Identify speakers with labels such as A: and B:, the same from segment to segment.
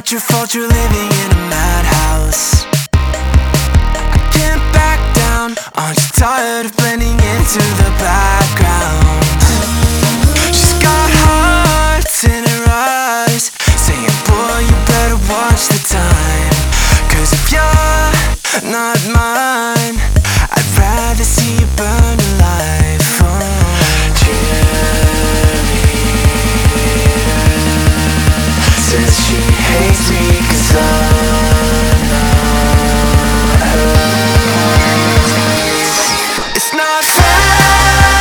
A: not your fault you're living in a madhouse. I can't back down. Aren't you tired of blending into the background? She's got hearts in her eyes, saying, boy, you better watch the time. Cause if you're not mine, I'd rather see you burn alive. Says she hates me cause I'm not hers. It's not fair,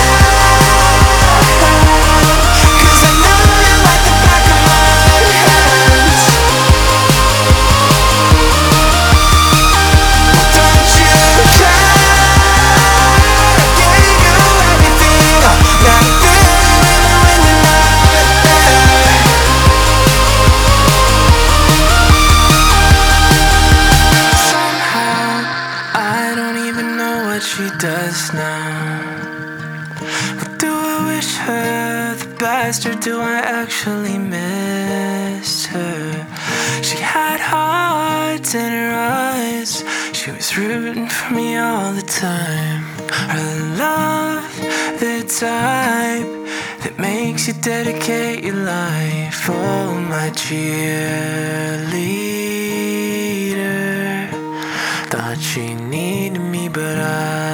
A: cause I know you like the back of my hands. Don't you care? I gave you everything. Now I'm feeling when you're not there. I don't even know what she does now. But do I wish her the best, or do I actually miss her? She had hearts in her eyes, she was rooting for me all the time. Her love, the type that makes you dedicate your life. Oh, my cheerleader. Thought she needed me, but I